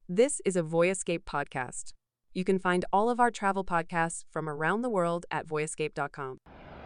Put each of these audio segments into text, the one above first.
This is a Voyescape podcast. You can find all of our travel podcasts from around the world at voyescape.com.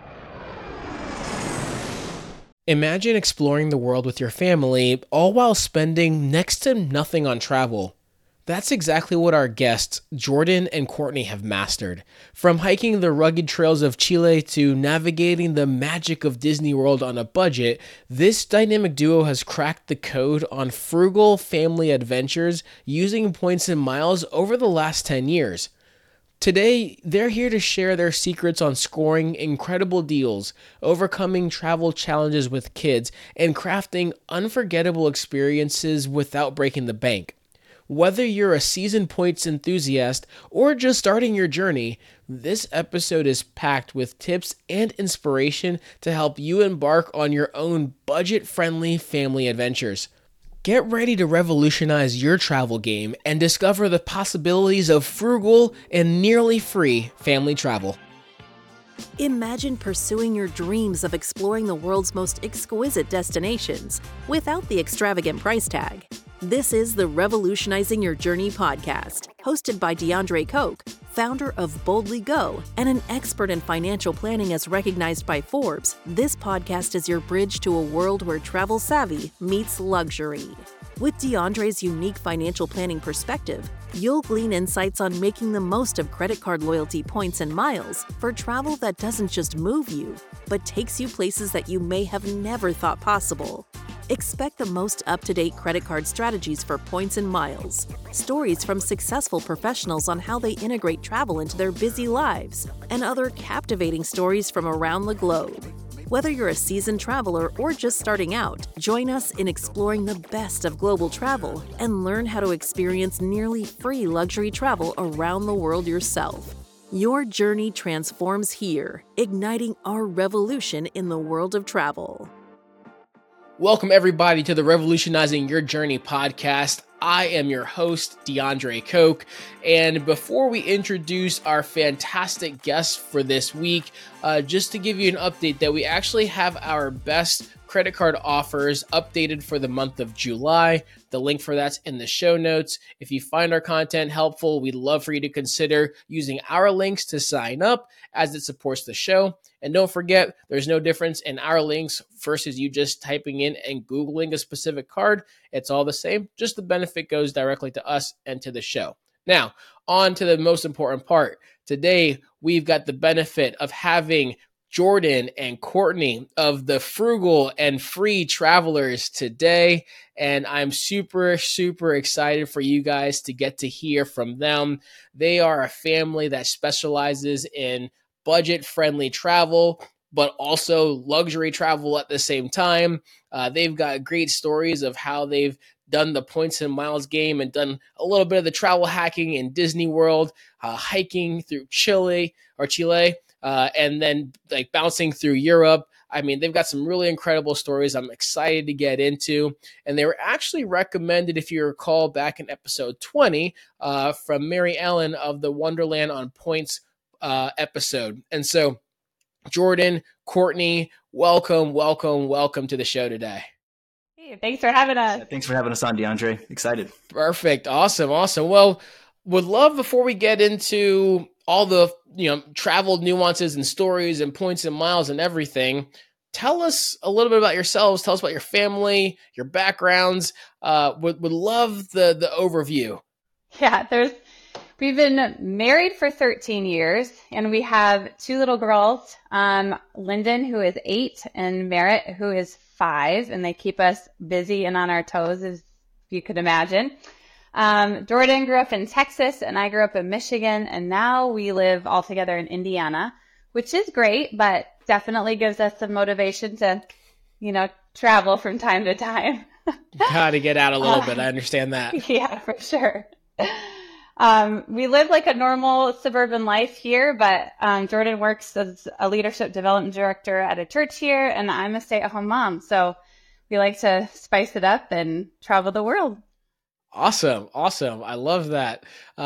Imagine exploring the world with your family, all while spending next to nothing on travel. That's exactly what our guests, Jordan and Courtney, have mastered. From hiking the rugged trails of Chile to navigating the magic of Disney World on a budget, this dynamic duo has cracked the code on frugal family adventures using points and miles over the last 10 years. Today, they're here to share their secrets on scoring incredible deals, overcoming travel challenges with kids, and crafting unforgettable experiences without breaking the bank. Whether you're a seasoned points enthusiast or just starting your journey, this episode is packed with tips and inspiration to help you embark on your own budget-friendly family adventures. Get ready to revolutionize your travel game and discover the possibilities of frugal and nearly free family travel. Imagine pursuing your dreams of exploring the world's most exquisite destinations without the extravagant price tag. This is the Revolutionizing Your Journey podcast, hosted by DeAndre Koch, founder of Boldly Go and an expert in financial planning as recognized by Forbes. This podcast is your bridge to a world where travel savvy meets luxury. With DeAndre's unique financial planning perspective, you'll glean insights on making the most of credit card loyalty points and miles for travel that doesn't just move you, but takes you places that you may have never thought possible. Expect the most up-to-date credit card strategies for points and miles, stories from successful professionals on how they integrate travel into their busy lives, and other captivating stories from around the globe. Whether you're a seasoned traveler or just starting out, join us in exploring the best of global travel and learn how to experience nearly free luxury travel around the world yourself. Your journey transforms here, igniting our revolution in the world of travel. Welcome, everybody, to the Revolutionizing Your Journey podcast. I am your host, DeAndre Koch, and before we introduce our fantastic guests for this week, just to give you an update that we actually have our best credit card offers updated for the month of July. The link for that's in the show notes. If you find our content helpful, we'd love for you to consider using our links to sign up, as it supports the show. And don't forget, there's no difference in our links versus you just typing in and Googling a specific card. It's all the same. Just the benefit goes directly to us and to the show. Now, on to the most important part. Today, we've got the benefit of having Jordan and Courtney of the Frugal and Free Travelers today. And I'm super excited for you guys to get to hear from them. They are a family that specializes in budget-friendly travel, but also luxury travel at the same time. They've got great stories of how they've done the points and miles game and done a little bit of the travel hacking in Disney World, hiking through Chile, and then like bouncing through Europe. I mean, they've got some really incredible stories I'm excited to get into. And they were actually recommended, if you recall, back in episode 20 from Mary Ellen of the Wonderland on Points episode. And so, Jordan, Courtney, welcome to the show today. Hey, thanks for having us. Yeah, thanks for having us on, DeAndre. Excited. Perfect. Awesome. Well, would love, before we get into all the travel nuances and stories and points and miles and everything, tell us a little bit about yourselves. Tell us about your family, your backgrounds. Would love the overview. Yeah, we've been married for 13 years, and we have two little girls, Lyndon, who is 8, and Merritt, who is 5, and they keep us busy and on our toes, as you could imagine. Jordan grew up in Texas, and I grew up in Michigan, and now we live all together in Indiana, which is great, but definitely gives us some motivation to, travel from time to time. Got to get out a little bit. I understand that. Yeah, for sure. We live like a normal suburban life here, but Jordan works as a leadership development director at a church here, and I'm a stay-at-home mom. So we like to spice it up and travel the world. Awesome. Awesome. I love that.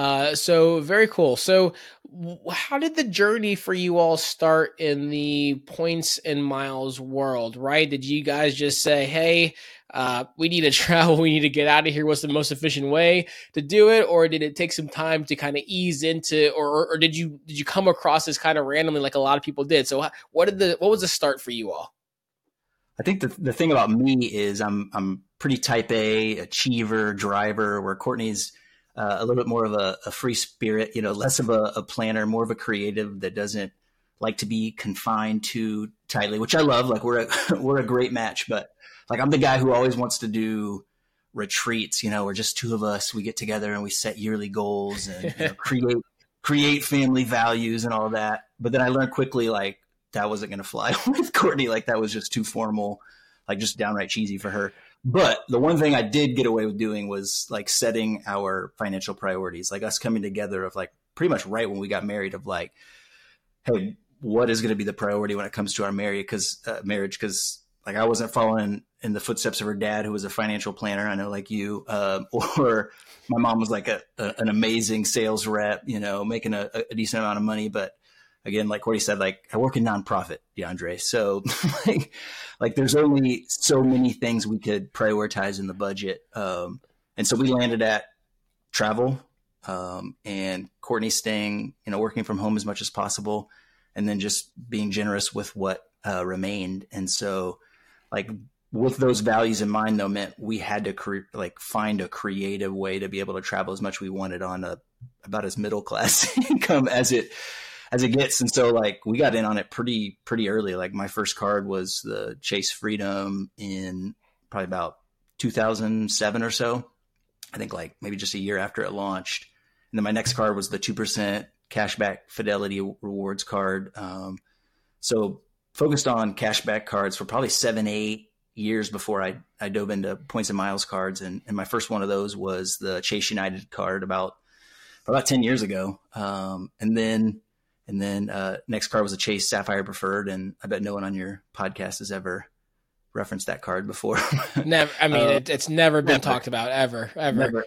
So very cool. So how did the journey for you all start in the points and miles world, right? Did you guys just say, hey, we need to travel, we need to get out of here. What's the most efficient way to do it? Or did it take some time to kind of ease into, or did you come across this kind of randomly like a lot of people did? So what was the start for you all? I think the thing about me is I'm pretty type A, achiever, driver, where Courtney's a little bit more of a free spirit, less of a planner, more of a creative that doesn't like to be confined too tightly, which I love. Like we're a great match, but like I'm the guy who always wants to do retreats, where just two of us, we get together and we set yearly goals and create family values and all that. But then I learned quickly, like, that wasn't going to fly with Courtney. Like that was just too formal, like just downright cheesy for her. But the one thing I did get away with doing was like setting our financial priorities, like us coming together of like pretty much right when we got married of like, hey, what is going to be the priority when it comes to our marriage? Cause like I wasn't following in the footsteps of her dad, who was a financial planner. I know like you, or my mom was like an amazing sales rep, making a decent amount of money, but again, like Courtney said, like I work in nonprofit, DeAndre. So like there's only so many things we could prioritize in the budget. And so we landed at travel, and Courtney staying, working from home as much as possible, and then just being generous with what remained. And so like with those values in mind, though, meant we had to find a creative way to be able to travel as much we wanted on about as middle class income as it gets. And so like we got in on it pretty early. Like my first card was the Chase Freedom in probably about 2007 or so. I think like maybe just a year after it launched. And then my next card was the 2% cashback Fidelity rewards card. So focused on cashback cards for probably 7-8 years before I dove into points and miles cards. And my first one of those was the Chase United card about 10 years ago. And then next card was a Chase Sapphire Preferred, and I bet no one on your podcast has ever referenced that card before. Never. I mean, it's never been talked about ever. Never.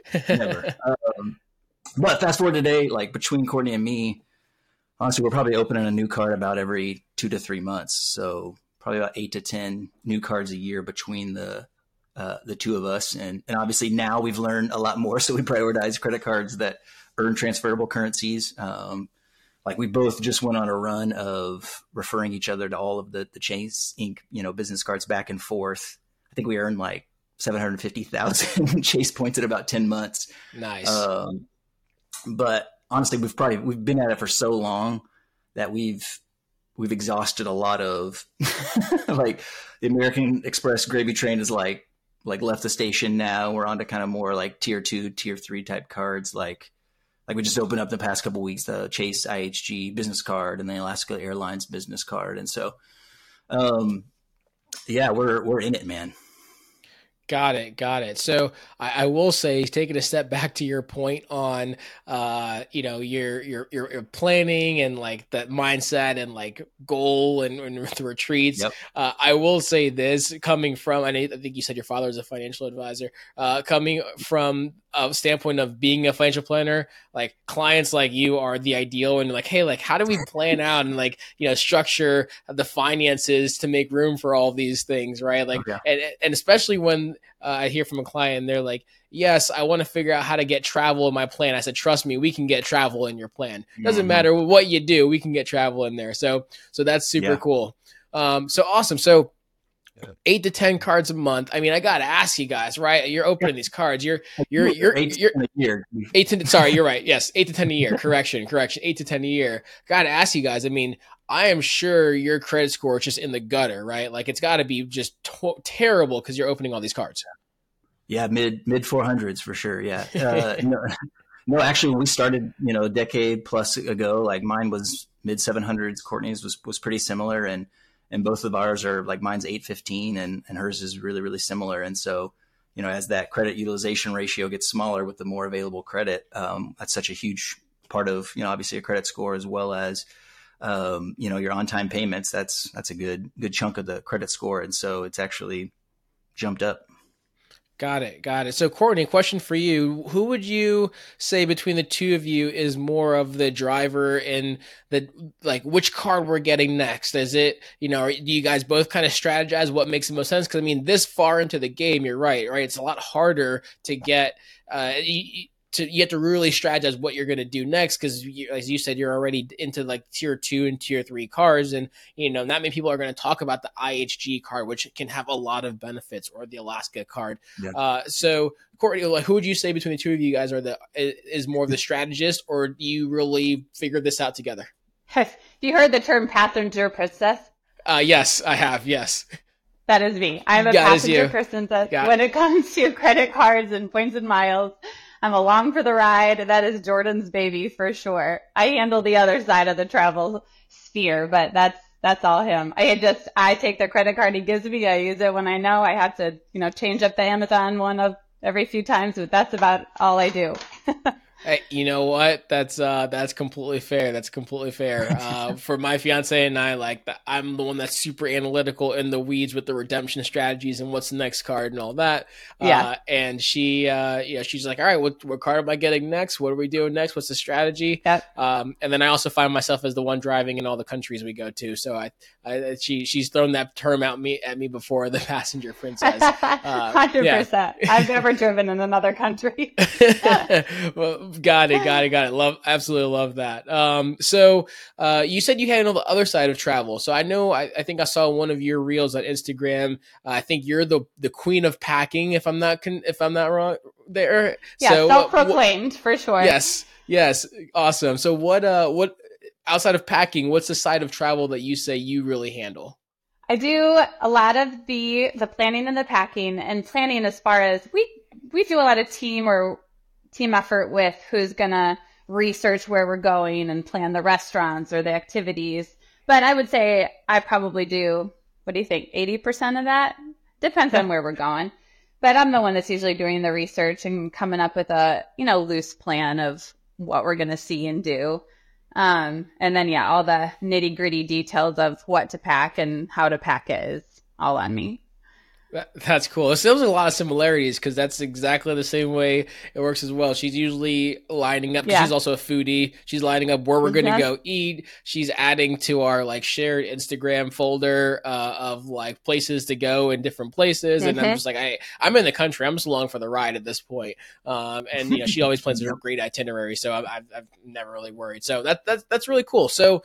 But fast forward today, like between Courtney and me, honestly, we're probably opening a new card about every 2 to 3 months. So probably about 8 to 10 new cards a year between the two of us. And obviously now we've learned a lot more. So we prioritize credit cards that earn transferable currencies. Like we both just went on a run of referring each other to all of the Chase Inc. Business cards back and forth. I think we earned like 750,000 Chase points in about 10 months. Nice. But honestly, we've been at it for so long that we've exhausted a lot of like the American Express gravy train is like left the station now. We're on to kind of more like tier 2, tier 3 type cards. Like we just opened up the past couple of weeks, the Chase IHG business card and the Alaska Airlines business card. And so, yeah, we're in it, man. Got it. So I will say, taking a step back to your point on, your planning and like that mindset and like goal and the retreats. Yep. I will say this, coming from, I think you said your father is a financial advisor, coming from a standpoint of being a financial planner, like clients like you are the ideal, and like, hey, like how do we plan out and like, structure the finances to make room for all these things, right? Like, and especially when I hear from a client and they're like, yes, I want to figure out how to get travel in my plan. I said, trust me, we can get travel in your plan. Doesn't matter what you do, we can get travel in there. So that's super cool. So awesome. So 8 to 10 cards a month. I mean, I got to ask you guys, right? You're opening these cards. You're 8 to 10 a year. Sorry, you're right. Yes. 8 to 10 a year. Correction. 8 to 10 a year. Got to ask you guys. I mean, I am sure your credit score is just in the gutter, right? Like it's got to be just terrible because you're opening all these cards. Yeah. Mid 400s for sure. Yeah. No, actually when we started, a decade plus ago, like mine was mid 700s. Courtney's was pretty similar. And both of ours are like mine's 815 and hers is really, really similar. And so, as that credit utilization ratio gets smaller with the more available credit, that's such a huge part of, obviously a credit score, as well as, your on-time payments. That's a good chunk of the credit score. And so it's actually jumped up. Got it. Got it. So, Courtney, question for you. Who would you say between the two of you is more of the driver and the, like, which card we're getting next? Is it, do you guys both kind of strategize what makes the most sense? Because, I mean, this far into the game, you're right? It's a lot harder to get, you have to really strategize what you're going to do next because, as you said, you're already into like tier 2 and tier 3 cars, and not many people are going to talk about the IHG card, which can have a lot of benefits, or the Alaska card. Yeah. So, Courtney, like, who would you say between the two of you guys is more of the strategist, or do you really figure this out together? Have you heard the term passenger princess? Yes, I have. Yes. That is me. I'm a passenger princess when it comes to credit cards and points and miles. I'm along for the ride. That is Jordan's baby for sure. I handle the other side of the travel sphere, but that's all him. I take the credit card he gives me. I use it when I know I have to, change up the Amazon one of every few times, but that's about all I do. Hey, you know what? That's completely fair. That's completely fair. For my fiance and I, I'm the one that's super analytical in the weeds with the redemption strategies and what's the next card and all that. Yeah. And she, she's like, all right, what card am I getting next? What are we doing next? What's the strategy? Yep. And then I also find myself as the one driving in all the countries we go to. So she's thrown that term at me before, the passenger princess. 100%. Yeah. I've never driven in another country. Well, got it. Absolutely love that. So you said you handle the other side of travel. So I think I saw one of your reels on Instagram. I think you're the queen of packing, if I'm not wrong there. Yeah, so self-proclaimed for sure. Yes. Awesome. So what outside of packing, what's the side of travel that you say you really handle? I do a lot of the planning and the packing, and planning as far as we do a lot of team effort with who's going to research where we're going and plan the restaurants or the activities. But I would say I probably do, what do you think, 80% of that? Depends on where we're going. But I'm the one that's usually doing the research and coming up with a, loose plan of what we're going to see and do. And then, all the nitty gritty details of what to pack and how to pack it is all on me. That's cool. There's a lot of similarities because that's exactly the same way it works as well. She's usually lining up. She's also a foodie. She's lining up where we're going to go eat. She's adding to our shared Instagram folder of places to go in different places. And I'm just I'm in the country. I'm just along for the ride at this point. And she always plans a great itinerary, so I've never really worried. So that's really cool. So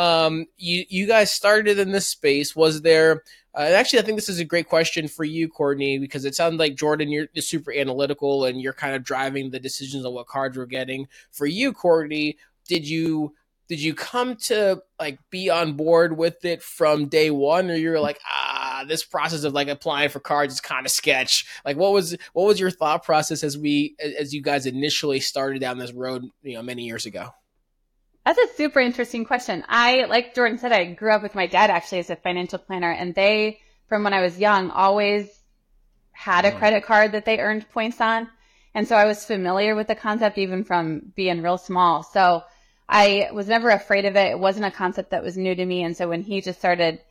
you guys started in this space. Was there? And actually, I think this is a great question for you, Courtney, because it sounds like, Jordan, you're super analytical and you're kind of driving the decisions on what cards we're getting. For you, Courtney, did you come to be on board with it from day one, or you were this process of applying for cards is kind of sketch? What was your thought process as you guys initially started down this road, many years ago? That's a super interesting question. Like Jordan said, I grew up with my dad actually as a financial planner, and they, from when I was young, always had a credit card that they earned points on. And so I was familiar with the concept even from being real small. So I was never afraid of it. It wasn't a concept that was new to me. And so when he just started,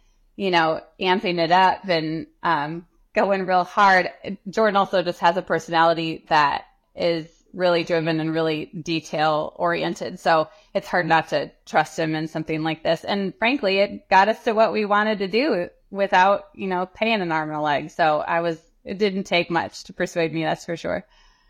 amping it up and going real hard, Jordan also just has a personality that is really driven and really detail oriented. So it's hard not to trust him in something like this. And frankly, it got us to what we wanted to do without, paying an arm and a leg. So it didn't take much to persuade me. That's for sure.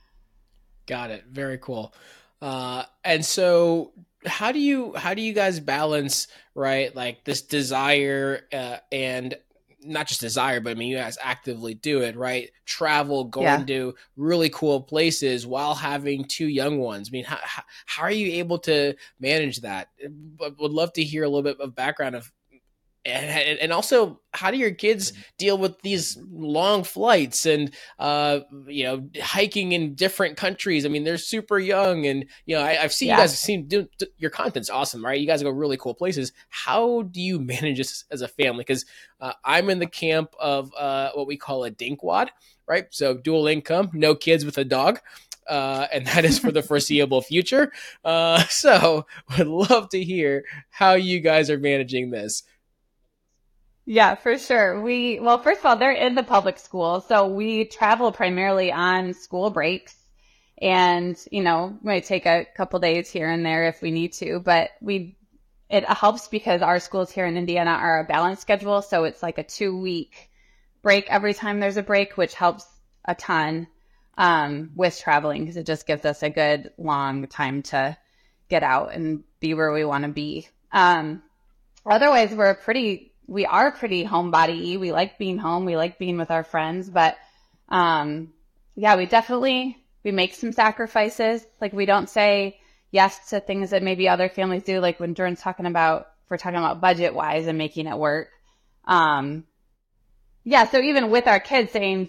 Got it. Very cool. And so how do you guys balance, right? This desire, and not just desire, but I mean, you guys actively do it, right? Travel, going to really cool places while having two young ones. I mean, how are you able to manage that? Would love to hear a little bit of background of, and also, how do your kids deal with these long flights and, hiking in different countries? I mean, they're super young, and, I've seen you guys your content's awesome, right? You guys go really cool places. How do you manage this as a family? Because I'm in the camp of what we call a dinkwad, right? So dual income, no kids with a dog. And that is for the foreseeable future. So would love to hear how you guys are managing this. Yeah, for sure. Well, first of all, they're in the public school, so we travel primarily on school breaks. And, might take a couple days here and there if we need to, but it helps because our schools here in Indiana are a balanced schedule. So it's like a 2-week break every time there's a break, which helps a ton, with traveling because it just gives us a good long time to get out and be where we want to be. Otherwise we are pretty homebody-y. We like being home. We like being with our friends, but, we make some sacrifices. Like we don't say yes to things that maybe other families do. Like when Jordan's talking about budget wise and making it work. So even with our kids saying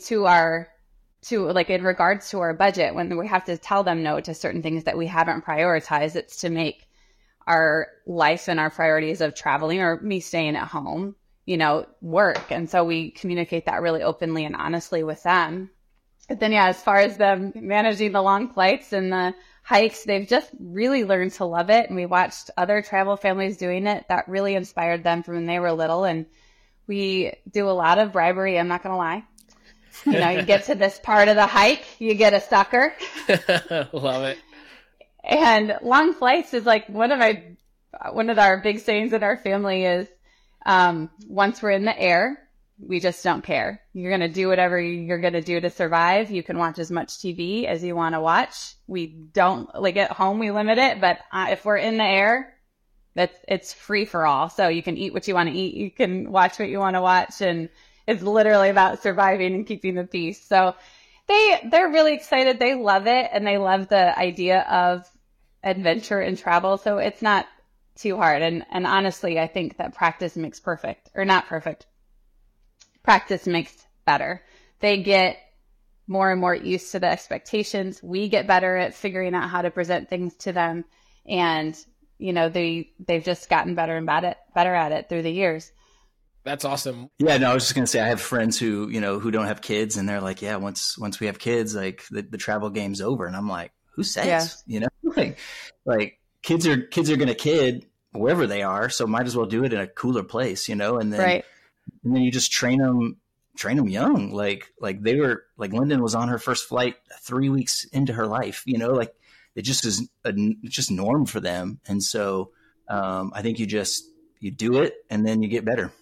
in regards to our budget, when we have to tell them no to certain things that we haven't prioritized, it's to make our life and our priorities of traveling or me staying at home, work. And so we communicate that really openly and honestly with them. But then, as far as them managing the long flights and the hikes, they've just really learned to love it. And we watched other travel families doing it. That really inspired them from when they were little. And we do a lot of bribery. I'm not going to lie. You get to this part of the hike, you get a sucker. Love it. And long flights is like one of our big sayings in our family is, once we're in the air, we just don't care. You're going to do whatever you're going to do to survive. You can watch as much TV as you want to watch. We don't, at home, we limit it, but if we're in the air, it's free for all. So you can eat what you want to eat. You can watch what you want to watch. And it's literally about surviving and keeping the peace. So they're really excited. They love it. And they love the idea of adventure and travel. So it's not too hard. And honestly, I think that practice makes perfect, or not perfect. Practice makes better. They get more and more used to the expectations. We get better at figuring out how to present things to them. And, they've just gotten better and better at it through the years. That's awesome. Yeah, no, I was just going to say, I have friends who don't have kids, and they're like, yeah, once we have kids, like the travel game's over. And I'm like, who says, like kids are going to kid wherever they are. So might as well do it in a cooler place, and then, right. And then you just train them young. Like Lyndon was on her first flight 3 weeks into her life, like it just is just norm for them. And so I think you do it and then you get better.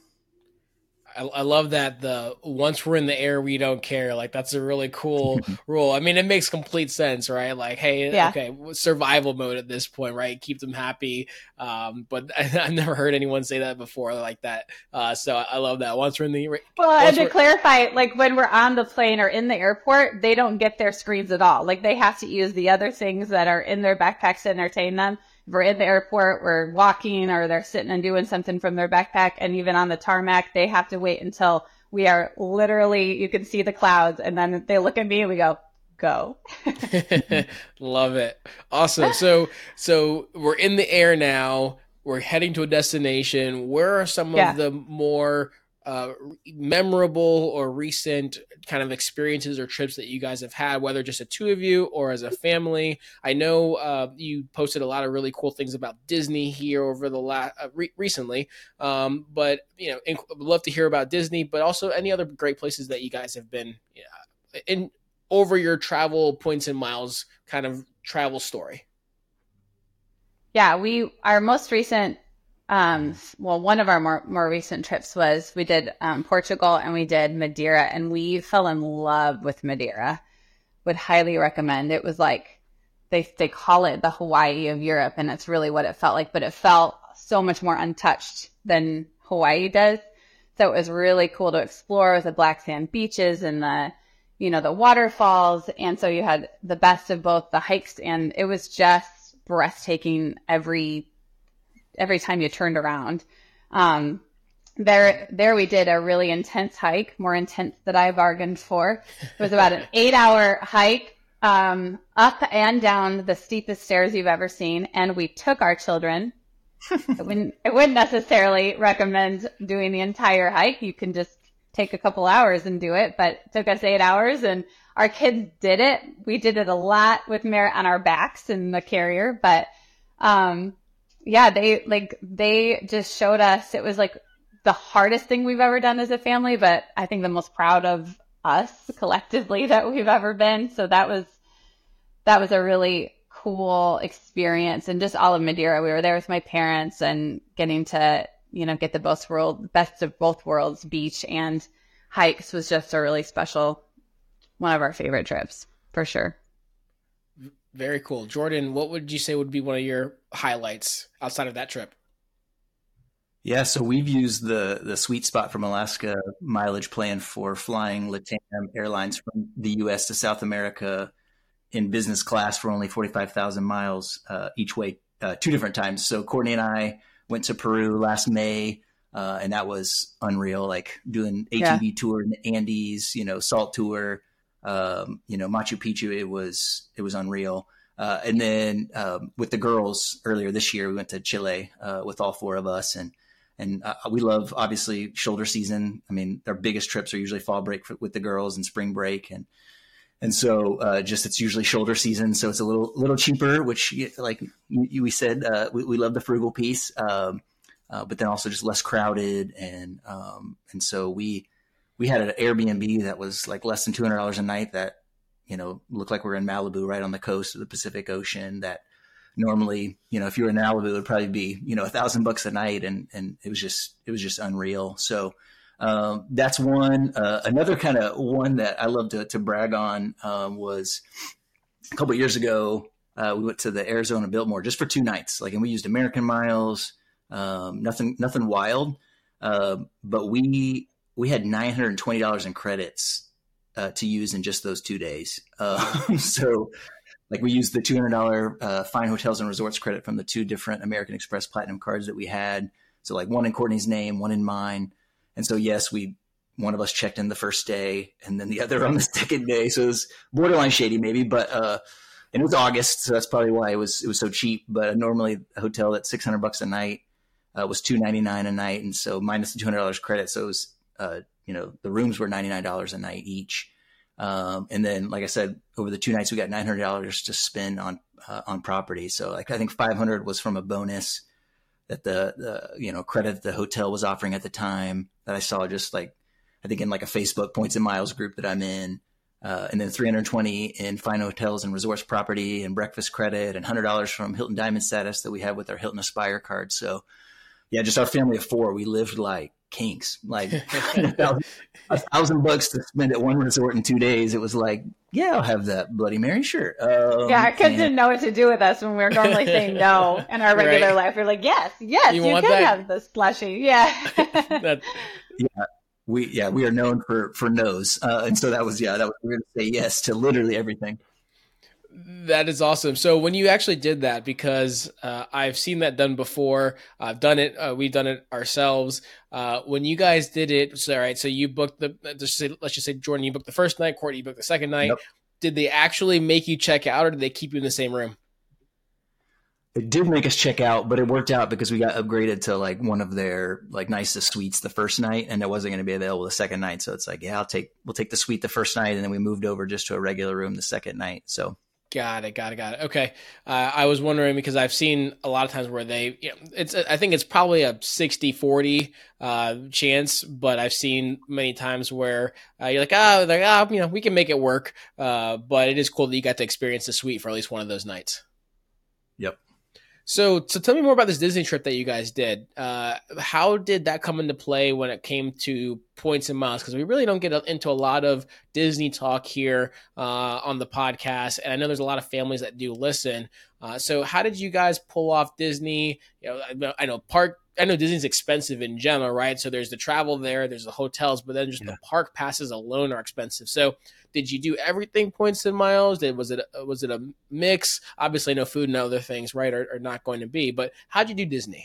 I love that once we're in the air, we don't care. Like that's a really cool rule. I mean, it makes complete sense, right? Like, hey, okay, survival mode at this point, right? Keep them happy. But I've never heard anyone say that before like that. So I love that. Once we're in the and to clarify, like when we're on the plane or in the airport, they don't get their screens at all. Like they have to use the other things that are in their backpacks to entertain them. If we're in the airport, we're walking, or they're sitting and doing something from their backpack, and even on the tarmac, they have to wait until we are literally, you can see the clouds, and then they look at me and we go. Love it. Awesome. So we're in the air now. We're heading to a destination. Where are some of the more memorable or recent kind of experiences or trips that you guys have had, whether just the two of you or as a family? I know you posted a lot of really cool things about Disney here over the recently, but I'd love to hear about Disney, but also any other great places that you guys have been in over your travel points and miles kind of travel story. Yeah, our most recent one of our more recent trips was we did Portugal and we did Madeira, and we fell in love with Madeira. Would highly recommend. It was like they call it the Hawaii of Europe, and it's really what it felt like, but it felt so much more untouched than Hawaii does. So it was really cool to explore with the black sand beaches and the waterfalls. And so you had the best of both the hikes, and it was just breathtaking every time you turned around. There we did a really intense hike, more intense than I bargained for. It was about an 8-hour hike, up and down the steepest stairs you've ever seen. And we took our children. I wouldn't necessarily recommend doing the entire hike. You can just take a couple hours and do it, but it took us 8 hours, and our kids did it. We did it a lot with Merritt on our backs in the carrier, but, they just showed us. It was like the hardest thing we've ever done as a family, but I think the most proud of us collectively that we've ever been. So that was a really cool experience. And just all of Madeira, we were there with my parents and getting to, get the best of both worlds, beach and hikes, was just a really special, one of our favorite trips for sure. Very cool. Jordan, what would you say would be one of your highlights outside of that trip? Yeah, so we've used the Sweet Spot from Alaska mileage plan for flying LATAM Airlines from the U.S. to South America in business class for only 45,000 miles each way, 2 different times. So Courtney and I went to Peru last May, and that was unreal, like doing ATV tour in the Andes, salt tour, Machu Picchu. It was unreal. And then with the girls earlier this year, we went to Chile with all 4 of us, and we love, obviously, shoulder season. I mean, our biggest trips are usually fall break with the girls and spring break, and so it's usually shoulder season, so it's a little cheaper, which, like we said, we love the frugal piece, but then also just less crowded, and so we had an Airbnb that was like less than $200 a night that looked like we're in Malibu, right on the coast of the Pacific Ocean. That normally, if you were in Malibu, it would probably be $1,000 a night, and it was just unreal. So. That's one. Another kind of one that I love to brag on was a couple of years ago. We went to the Arizona Biltmore just for 2 nights. And we used American Miles, nothing wild, but we had $920 in credits to use in just those 2 days. So we used the $200 Fine Hotels and Resorts credit from the 2 different American Express Platinum cards that we had. So one in Courtney's name, one in mine. And so, yes, one of us checked in the first day and then the other on the second day. So it was borderline shady maybe, but, and it was August. So that's probably why it was so cheap. But normally a hotel that's $600 a night, was $299 a night. And so minus the $200 credit. So it was, the rooms were $99 a night each. And then, like I said, over the 2 nights, we got $900 to spend on property. So I think 500 was from a bonus that the credit the hotel was offering at the time that I saw just I think in a Facebook Points and Miles group that I'm in, and then 320 in Fine Hotels and Resorts property and breakfast credit, and $100 from Hilton Diamond status that we have with our Hilton Aspire card. So yeah, just our family of 4, we lived like kings, $1,000 to spend at one resort in 2 days. It was I'll have that Bloody Mary, sure. Our kids didn't know what to do with us when we were normally saying no in our regular life. We're like, yes, you can have the slushie. Yeah. We are known for no's. And so that was we're going to say yes to literally everything. That is awesome. So when you actually did that, because I've seen that done before, I've done it. We've done it ourselves. When you guys did it, so you booked let's just say Jordan, you booked the first night, Courtney, you booked the second night. Yep. Did they actually make you check out, or did they keep you in the same room? It did make us check out, but it worked out because we got upgraded to one of their nicest suites the first night, and it wasn't going to be available the second night. So it's we'll take the suite the first night, and then we moved over just to a regular room the second night. So. Got it. Okay. I was wondering because I've seen a lot of times where they, I think it's probably a 60-40 chance, but I've seen many times where you're we can make it work. But it is cool that you got to experience the suite for at least one of those nights. Yep. So tell me more about this Disney trip that you guys did. How did that come into play when it came to Points and Miles? Because we really don't get into a lot of Disney talk here on the podcast, and I know there's a lot of families that do listen. So how did you guys pull off Disney? I know Disney's expensive in general, right? So there's the travel there, there's the hotels, but then just the park passes alone are expensive. So did you do everything Points and Miles? Was it a mix? Obviously, no food and other things, right, are not going to be. But how'd you do Disney?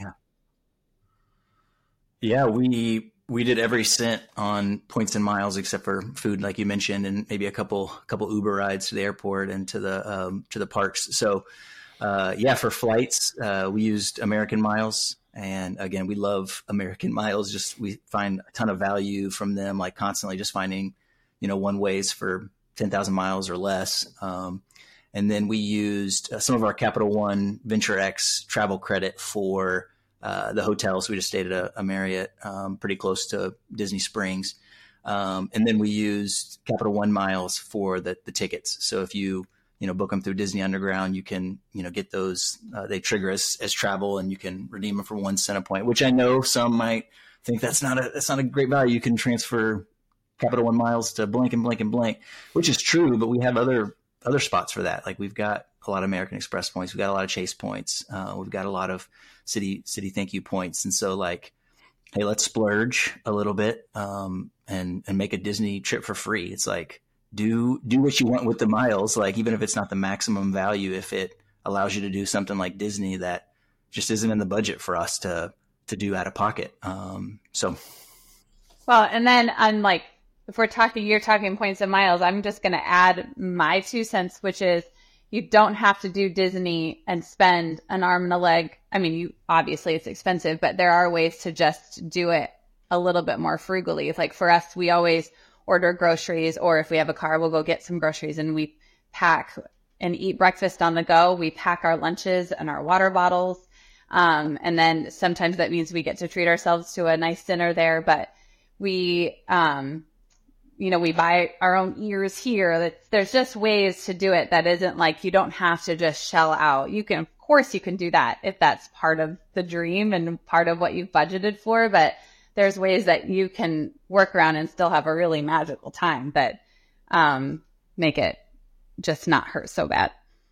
Yeah, we did every cent on Points and Miles except for food, like you mentioned, and maybe a couple Uber rides to the airport and to the parks. So for flights, we used American Miles. And again, we love American Miles. We find a ton of value from them, constantly just finding, one ways for 10,000 miles or less. And then we used some of our Capital One Venture X travel credit for the hotels. We just stayed at a Marriott, pretty close to Disney Springs. And then we used Capital One miles for the tickets. So if you book them through Disney Underground, you can, get those, they trigger as travel, and you can redeem them for 1 cent a point, which I know some might think that's not a great value. You can transfer Capital One miles to blank and blank and blank, which is true, but we have other spots for that. Like we've got a lot of American Express points. We've got a lot of Chase points. We've got a lot of city thank you points. And so like, hey, let's splurge a little bit, and make a Disney trip for free. It's like, do what you want with the miles. Like, even if it's not the maximum value, if it allows you to do something like Disney that just isn't in the budget for us to do out of pocket. Well, and then if you're talking points and miles, I'm just going to add my 2 cents, which is you don't have to do Disney and spend an arm and a leg. I mean, obviously it's expensive, but there are ways to just do it a little bit more frugally. It's like for us, we always order groceries, or if we have a car, we'll go get some groceries, and we pack and eat breakfast on the go. We pack our lunches and our water bottles. And then sometimes that means we get to treat ourselves to a nice dinner there, but we buy our own ears here. There's just ways to do it that isn't like you don't have to just shell out. Of course you can do that if that's part of the dream and part of what you've budgeted for, but there's ways that you can work around and still have a really magical time that make it just not hurt so bad.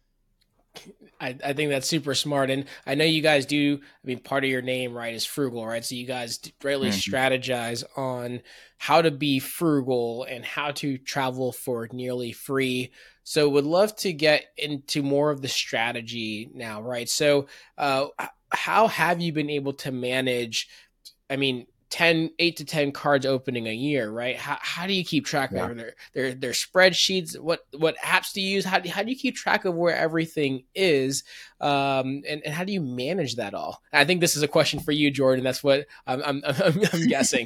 I think that's super smart. And I know you guys do, part of your name, right, is frugal, right? So you guys really strategize on how to be frugal and how to travel for nearly free. So would love to get into more of the strategy now, right? So how have you been able to manage, 8 to 10 cards opening a year, right? How do you keep track of their spreadsheets? What apps do you use? How do you keep track of where everything is? And how do you manage that all? I think this is a question for you, Jordan. That's what I'm guessing.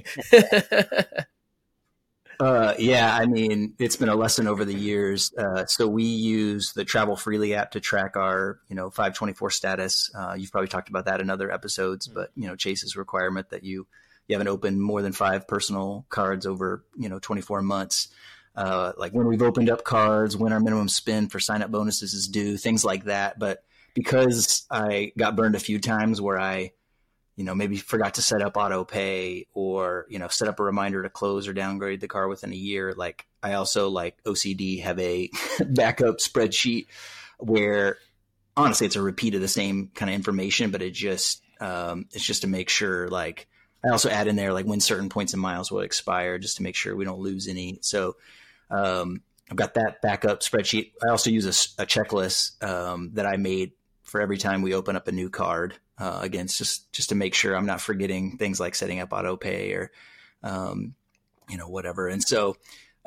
It's been a lesson over the years. So we use the Travel Freely app to track our, 524 status. You've probably talked about that in other episodes, but Chase's requirement that you haven't opened more than 5 personal cards over, 24 months. Like when we've opened up cards, when our minimum spend for sign up bonuses is due, things like that. But because I got burned a few times where I, maybe forgot to set up auto pay or, set up a reminder to close or downgrade the car within a year. Like I also, like OCD, have a backup spreadsheet where honestly it's a repeat of the same kind of information, but it's just to make sure, like, I also add in there like when certain points and miles will expire just to make sure we don't lose any. So I've got that backup spreadsheet. I also use a checklist that I made for every time we open up a new card. Again, it's just to make sure I'm not forgetting things like setting up auto pay or whatever. And so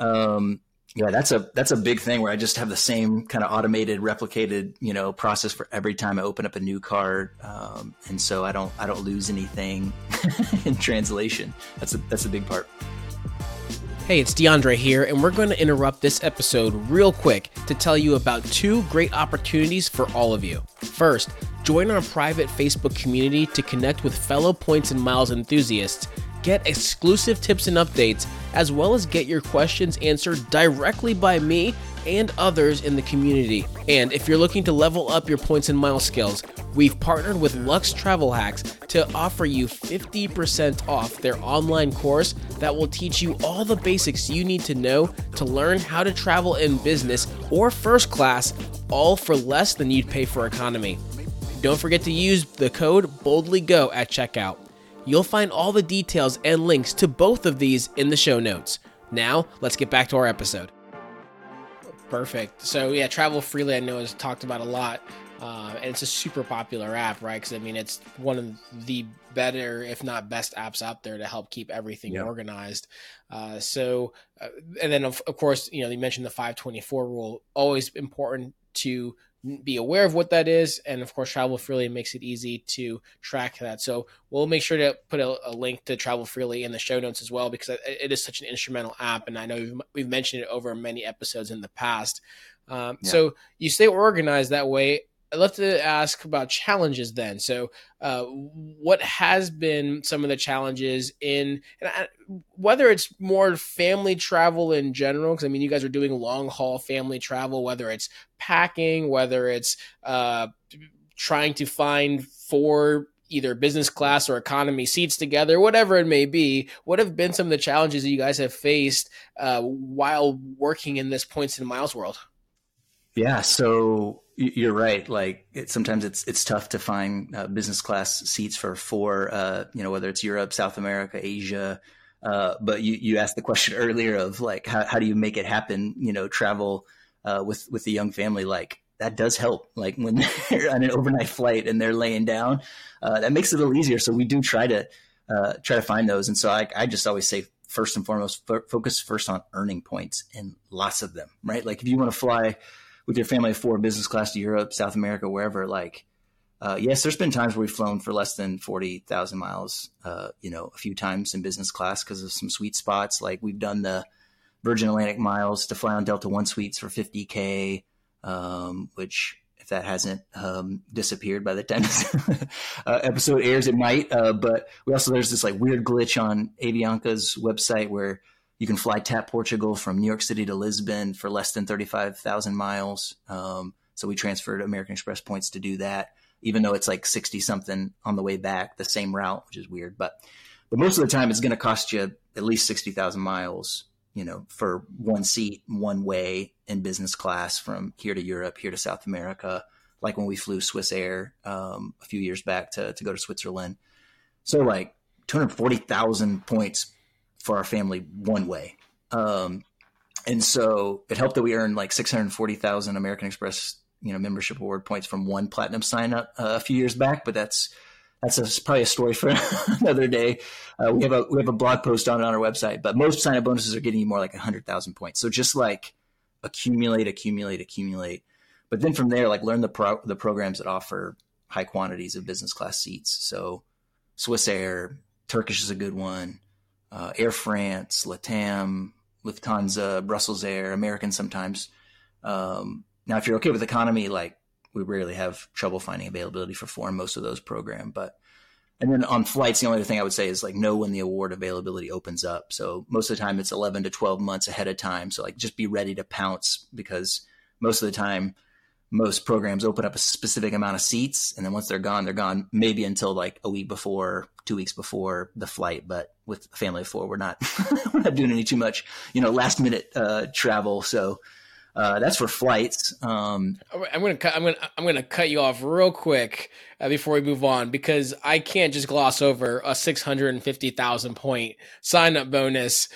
that's a big thing where I just have the same kind of automated, replicated, process for every time I open up a new card. And so I don't lose anything in translation. That's a big part. Hey, it's DeAndre here, and we're going to interrupt this episode real quick to tell you about 2 great opportunities for all of you. First, join our private Facebook community to connect with fellow points and miles enthusiasts, get exclusive tips and updates, as well as get your questions answered directly by me and others in the community. And if you're looking to level up your points and miles skills, we've partnered with Lux Travel Hacks to offer you 50% off their online course that will teach you all the basics you need to know to learn how to travel in business or first class, all for less than you'd pay for economy. Don't forget to use the code BOLDLYGO at checkout. You'll find all the details and links to both of these in the show notes. Now, let's get back to our episode. Perfect. So yeah, Travel Freely I know is talked about a lot, and it's a super popular app, right? Because it's one of the better, if not best, apps out there to help keep everything organized. And then of course, you mentioned the 524 rule. Always important to be aware of what that is, and of course Travel Freely makes it easy to track that. So we'll make sure to put a link to Travel Freely in the show notes as well, because it is such an instrumental app, and I know we've mentioned it over many episodes in the past. So you stay organized that way. I'd love to ask about challenges then. So, what has been some of the challenges whether it's more family travel in general? Because I mean, you guys are doing long haul family travel, whether it's packing, whether it's trying to find 4 either business class or economy seats together, whatever it may be. What have been some of the challenges that you guys have faced while working in this points and miles world? Yeah, so you're right. Like sometimes it's tough to find business class seats for 4, whether it's Europe, South America, Asia. But you asked the question earlier of like, how do you make it happen? Travel with a young family, like that does help. Like when they're on an overnight flight and they're laying down, that makes it a little easier. So we do try to find those. And so I just always say, first and foremost, focus first on earning points, and lots of them, right? Like if you want to fly with your family of 4 business class to Europe, South America, wherever, like, yes, there's been times where we've flown for less than 40,000 miles, a few times in business class because of some sweet spots. Like we've done the Virgin Atlantic miles to fly on Delta One suites for $50K, which if that hasn't disappeared by the time this episode airs, it might. But there's this like weird glitch on Avianca's website where you can fly TAP Portugal from New York City to Lisbon for less than 35,000 miles. So we transferred American Express points to do that, even though it's like 60 something on the way back, the same route, which is weird. But most of the time it's going to cost you at least 60,000 miles, for one seat, one way in business class from here to Europe, here to South America, like when we flew Swiss Air a few years back to go to Switzerland. So like 240,000 points for our family one way. And so it helped that we earned like 640,000 American Express, membership award points from one platinum sign up a few years back, but that's probably a story for another day. We have a blog post on it on our website, but most sign up bonuses are getting you more like 100,000 points. So just like accumulate. But then from there, like learn the programs that offer high quantities of business class seats. So Swiss Air, Turkish is a good one. Air France, LATAM, Lufthansa, Brussels Air, American sometimes. Now, if you're okay with economy, like we rarely have trouble finding availability for 4 in most of those programs. And then on flights, the only other thing I would say is like know when the award availability opens up. So most of the time it's 11 to 12 months ahead of time. So like just be ready to pounce, because most of the time most programs open up a specific amount of seats, and then once they're gone maybe until like a week before, 2 weeks before the flight. But with a family of 4, we're not doing any too much, last minute travel. So that's for flights. I'm gonna cut you off real quick before we move on, because I can't just gloss over a 650,000 point sign up bonus.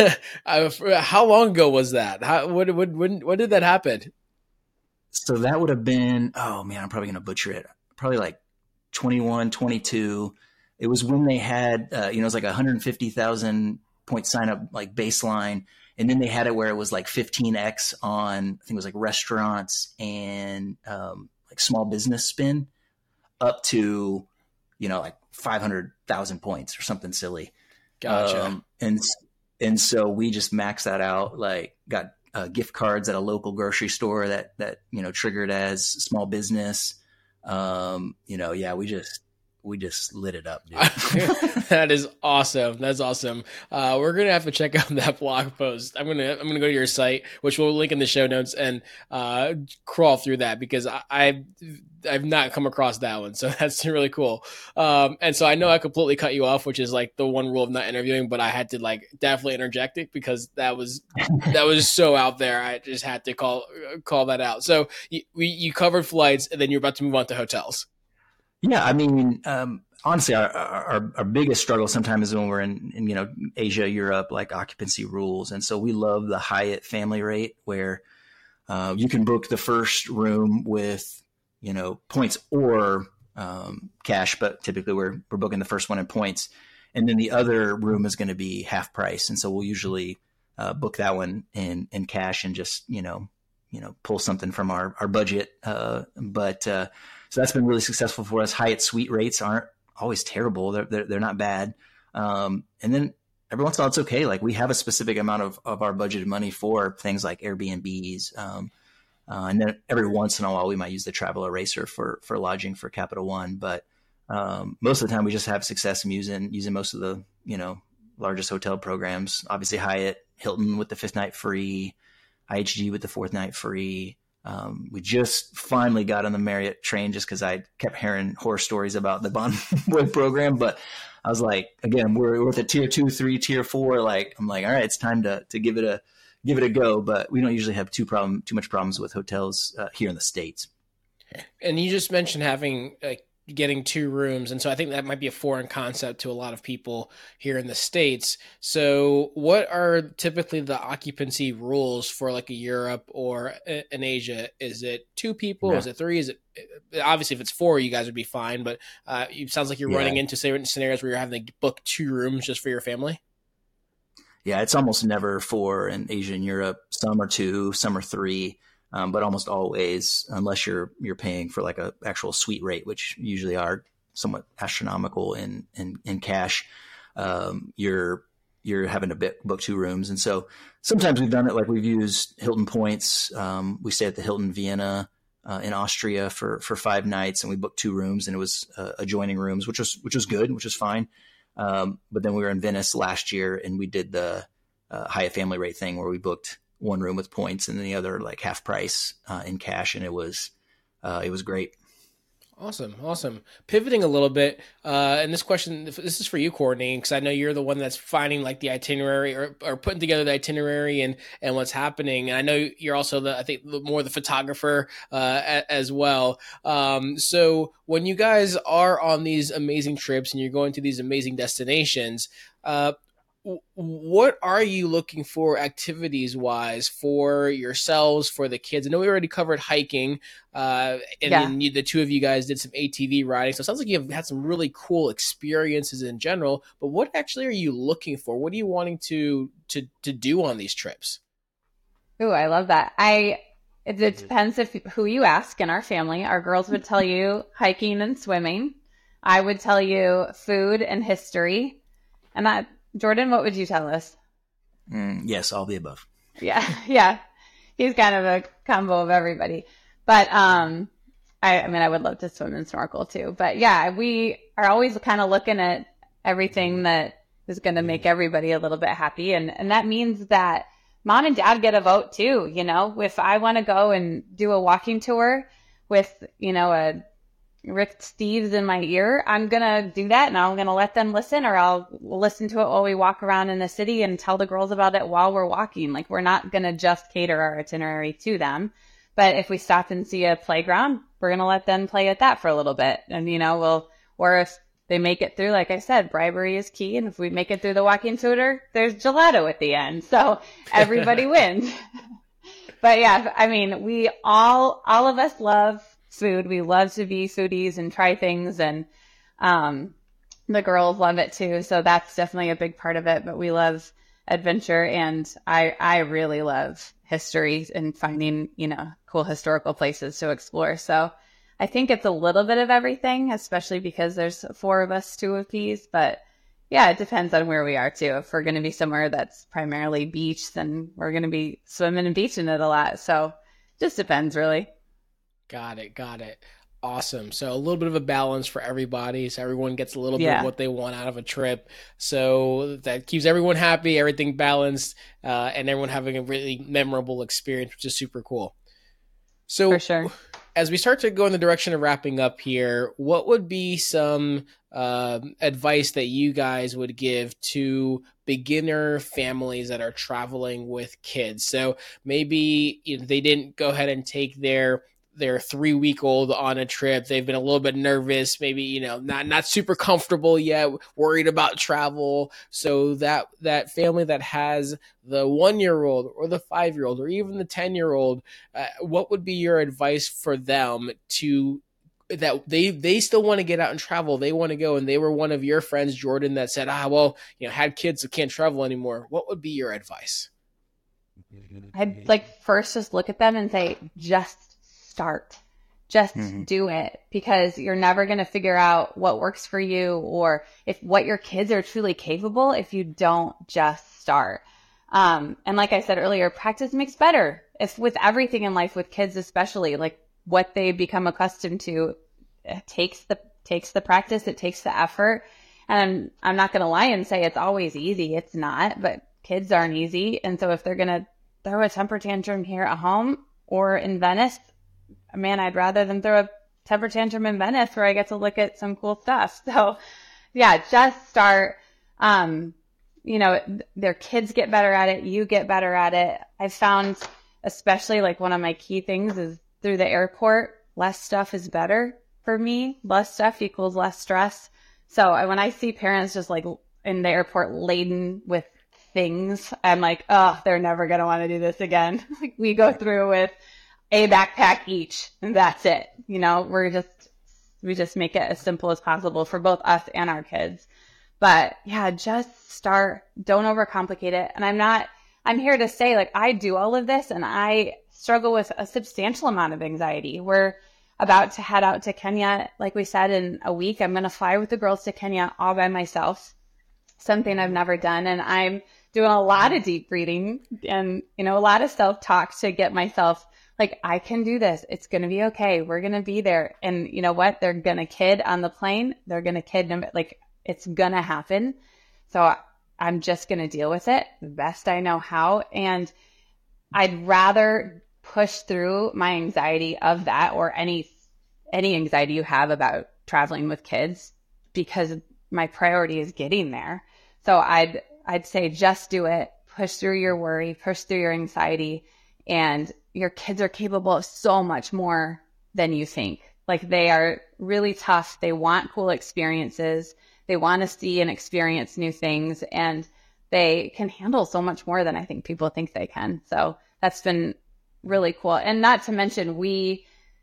How long ago was that? When did that happen? So that would have been, oh man, I'm probably going to butcher it. Probably like 21, 22. It was when they had, it was like 150,000 point sign up, like baseline. And then they had it where it was like 15X on, I think it was like restaurants and like small business spin up to, like 500,000 points or something silly. Gotcha. And so we just maxed that out, like got gift cards at a local grocery store that triggered as small business. We just lit it up, dude. That is awesome. That's awesome. We're gonna have to check out that blog post. I'm gonna go to your site, which we'll link in the show notes, and crawl through that, because I've not come across that one. So that's really cool. And so I know I completely cut you off, which is like the one rule of not interviewing, but I had to like definitely interject it because that was so out there. I just had to call that out. So you covered flights, and then you're about to move on to hotels. Yeah, I mean, honestly, our biggest struggle sometimes is when we're in Asia, Europe, like occupancy rules. And so we love the Hyatt family rate, where you can book the first room with, points or cash, but typically we're booking the first one in points. And then the other room is going to be half price. And so we'll usually book that one in cash and just, pull something from our budget. So that's been really successful for us. Hyatt suite rates aren't always terrible. They're not bad. And then every once in a while it's okay. Like we have a specific amount of our budgeted money for things like Airbnbs, And then every once in a while, we might use the Travel Eraser for lodging for Capital One. But most of the time, we just have success in using most of the, largest hotel programs. Obviously, Hyatt, Hilton with the 5th night free, IHG with the 4th night free. We just finally got on the Marriott train just because I kept hearing horror stories about the Bonvoy program. But I was like, again, we're at the tier 2, 3, tier 4. I'm like, all right, it's time to give it a go. But we don't usually have too much problems with hotels here in the States. And you just mentioned having getting 2 rooms. And so I think that might be a foreign concept to a lot of people here in the States. So what are typically the occupancy rules for like a Europe or an Asia? Is it 2 people? Yeah. Is it 3? Is it obviously if it's 4, you guys would be fine, but it sounds like you're running into certain scenarios where you're having to book 2 rooms just for your family. Yeah, it's almost never 4 in Asia and Europe. Some are 2, some are 3. But almost always, unless you're paying for like a actual suite rate, which usually are somewhat astronomical in cash, you're having to book 2 rooms. And so sometimes we've done it like we've used Hilton points. We stayed at the Hilton Vienna in Austria for 5 nights, and we booked 2 rooms, and it was adjoining rooms, which was good, which was fine. But then we were in Venice last year, and we did the Hyatt family rate thing where we booked 1 room with points and then the other like half price in cash. And it was great. Awesome. Pivoting a little bit. And this is for you, Courtney, because I know you're the one that's finding like the itinerary or putting together the itinerary and what's happening. And I know you're also more the photographer as well. So when you guys are on these amazing trips and you're going to these amazing destinations, what are you looking for activities wise for yourselves, for the kids? I know we already covered hiking, then the 2 of you guys did some ATV riding. So it sounds like you've had some really cool experiences in general, but what actually are you looking for? What are you wanting to do on these trips? Ooh, I love that. It depends who you ask in our family. Our girls would tell you hiking and swimming. I would tell you food and history. And Jordan, what would you tell us? Yes, all the above. Yeah. He's kind of a combo of everybody. But I would love to swim and snorkel too. But yeah, we are always kind of looking at everything that is going to make everybody a little bit happy. And that means that mom and dad get a vote too. If I want to go and do a walking tour with, a Rick Steves in my ear, I'm going to do that, and I'm going to let them listen, or I'll listen to it while we walk around in the city and tell the girls about it while we're walking. Like, we're not going to just cater our itinerary to them. But if we stop and see a playground, we're going to let them play at that for a little bit. And, or if they make it through, like I said, bribery is key. And if we make it through the walking tour, there's gelato at the end. So everybody wins. But yeah, we all of us love food. We love to be foodies and try things, and the girls love it too. So that's definitely a big part of it. But we love adventure, and I really love history and finding, cool historical places to explore. So I think it's a little bit of everything, especially because there's 4 of us, 2 of these. But yeah, it depends on where we are too. If we're going to be somewhere that's primarily beach, then we're going to be swimming and beaching it a lot. So just depends really. Got it. Awesome. So a little bit of a balance for everybody. So everyone gets a little bit of what they want out of a trip. So that keeps everyone happy, everything balanced, and everyone having a really memorable experience, which is super cool. So for sure. As we start to go in the direction of wrapping up here, what would be some advice that you guys would give to beginner families that are traveling with kids? So maybe they didn't go ahead and take their 3-week-old on a trip. They've been a little bit nervous, maybe, not super comfortable yet, worried about travel. So that family that has the 1-year-old or the 5-year-old or even the 10-year-old, what would be your advice for them that they still want to get out and travel? They want to go, and they were one of your friends, Jordan, that said, had kids who can't travel anymore. What would be your advice? I'd first just look at them and say, just start. Just do it, because you're never going to figure out what works for you or if what your kids are truly capable if you don't just start. And like I said earlier, practice makes better. if with everything in life, with kids especially, like what they become accustomed to, it takes the practice, it takes the effort. And I'm not going to lie and say it's always easy. It's not, but kids aren't easy. And so if they're going to throw a temper tantrum here at home or in Venice, man, I'd rather them throw a temper tantrum in Venice where I get to look at some cool stuff. So yeah, just start, their kids get better at it. You get better at it. I've found, especially like one of my key things is through the airport, less stuff is better for me. Less stuff equals less stress. So when I see parents just like in the airport laden with things, I'm like, oh, they're never going to want to do this again. Like we go through with a backpack each and that's it. We just make it as simple as possible for both us and our kids. But yeah, just start, don't overcomplicate it. And I'm here to say like I do all of this and I struggle with a substantial amount of anxiety. We're about to head out to Kenya. Like we said, in a week, I'm going to fly with the girls to Kenya all by myself, something I've never done. And I'm doing a lot of deep breathing and, a lot of self-talk to get myself like, I can do this. It's going to be okay. We're going to be there. And you know what? They're going to kid on the plane. They're going to kid them. Like it's going to happen. So I'm just going to deal with it the best I know how. And I'd rather push through my anxiety of that or any anxiety you have about traveling with kids because my priority is getting there. So I'd say just do it, push through your worry, push through your anxiety, and your kids are capable of so much more than you think. Like they are really tough. They want cool experiences. They want to see and experience new things, and they can handle so much more than I think people think they can. So that's been really cool. And not to mention we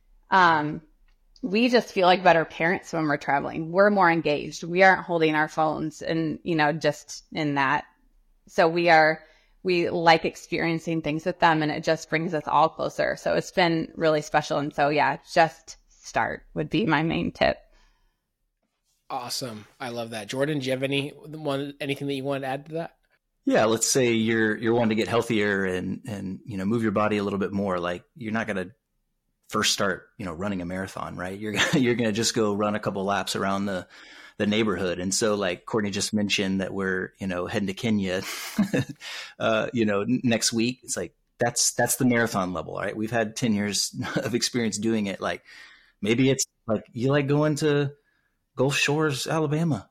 just feel like better parents when we're traveling. We're more engaged. We aren't holding our phones and, just in that. So we like experiencing things with them and it just brings us all closer. So it's been really special. And so, yeah, just start would be my main tip. Awesome. I love that. Jordan, do you have anything that you want to add to that? Yeah, let's say you're wanting to get healthier and move your body a little bit more. Like you're not going to first start running a marathon, right? You're going to just go run a couple laps around the neighborhood. And so like Courtney just mentioned that we're heading to Kenya next week. It's like that's the marathon level, right? We've had 10 years of experience doing it. Like maybe it's like you like going to Gulf Shores, Alabama,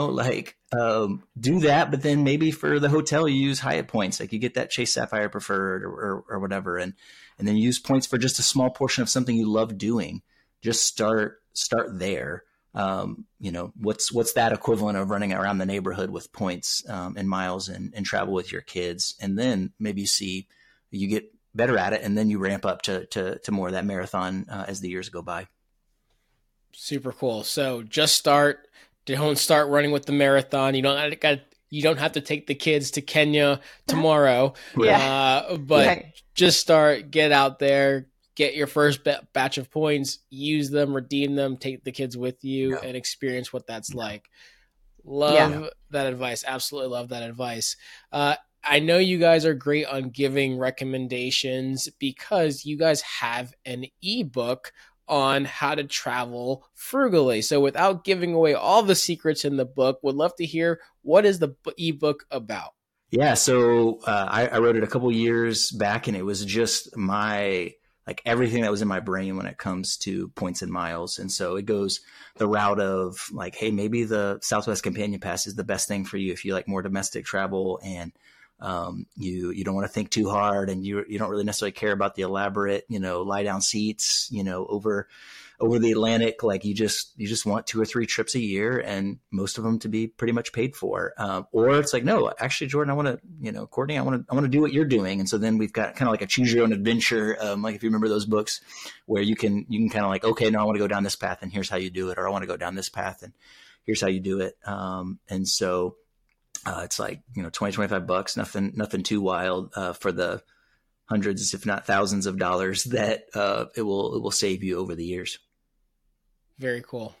do that. But then maybe for the hotel, you use Hyatt points. Like you get that Chase Sapphire Preferred or whatever. And then use points for just a small portion of something you love doing. Just start there. What's that equivalent of running around the neighborhood with points and miles and travel with your kids. And then maybe you get better at it. And then you ramp up to more of that marathon as the years go by. Super cool. So just start. Don't start running with the marathon. You don't have to take the kids to Kenya tomorrow. But just start. Get out there. Get your first batch of points. Use them. Redeem them. Take the kids with you and experience what that's like. Love that advice. Absolutely love that advice. I know you guys are great on giving recommendations because you guys have an ebook on how to travel frugally. So without giving away all the secrets in the book, would love to hear what is the ebook about? Yeah. So I wrote it a couple years back and it was just everything that was in my brain when it comes to points and miles. And so it goes the route of like, hey, maybe the Southwest Companion Pass is the best thing for you if you like more domestic travel and you don't want to think too hard and you don't really necessarily care about the elaborate, lie down seats, over the Atlantic. Like you just want 2 or 3 trips a year and most of them to be pretty much paid for. Or it's like, no, actually, Jordan, I want to, Courtney, I want to do what you're doing. And so then we've got kind of like a choose your own adventure. Like if you remember those books where you can kind of like, okay, no, I want to go down this path and here's how you do it. Or I want to go down this path and here's how you do it. And so it's like, $20, $25, nothing too wild for the hundreds, if not thousands of dollars that it will save you over the years. Very cool.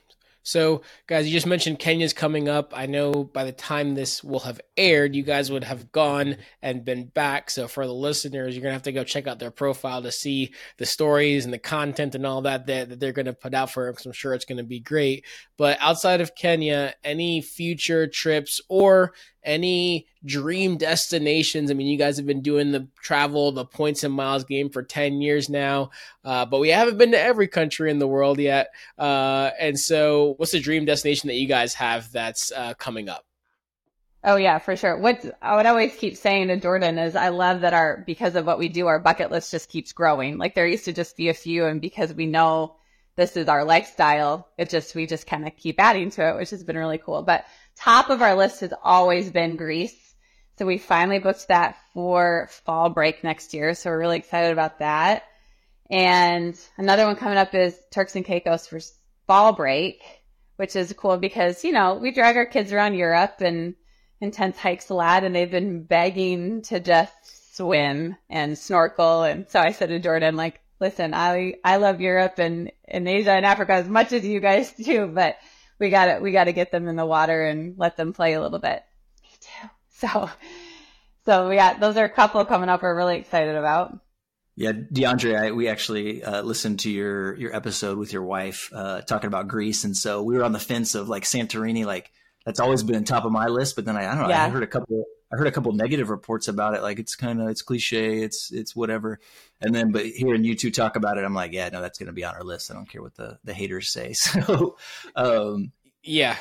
So, guys, you just mentioned Kenya's coming up. I know by the time this will have aired, you guys would have gone and been back. So, for the listeners, you're going to have to go check out their profile to see the stories and the content and all that they're going to put out for it, because I'm sure it's going to be great. But outside of Kenya, any future trips or any dream destinations? I mean, you guys have been doing the travel, the points and miles game for 10 years now, but we haven't been to every country in the world yet. And so what's the dream destination that you guys have that's coming up? Oh yeah, for sure. What I would always keep saying to Jordan is I love that because of what we do, our bucket list just keeps growing. Like there used to just be a few, and because we know this is our lifestyle, we just kind of keep adding to it, which has been really cool. But top of our list has always been Greece. So we finally booked that for fall break next year. So we're really excited about that. And another one coming up is Turks and Caicos for fall break, which is cool because, we drag our kids around Europe and intense hikes a lot, and they've been begging to just swim and snorkel. And so I said to Jordan, like, listen, I love Europe and Asia and Africa as much as you guys do, but we gotta get them in the water and let them play a little bit. Me too. So yeah, those are a couple coming up we're really excited about. Yeah, DeAndre, we actually listened to your episode with your wife talking about Greece, and so we were on the fence of like Santorini, like that's always been top of my list. But then I don't know, I heard a couple negative reports about it, like it's cliche, it's whatever. And then, but hearing you two talk about it, I'm like, yeah, no, that's going to be on our list. I don't care what the haters say. So, yeah,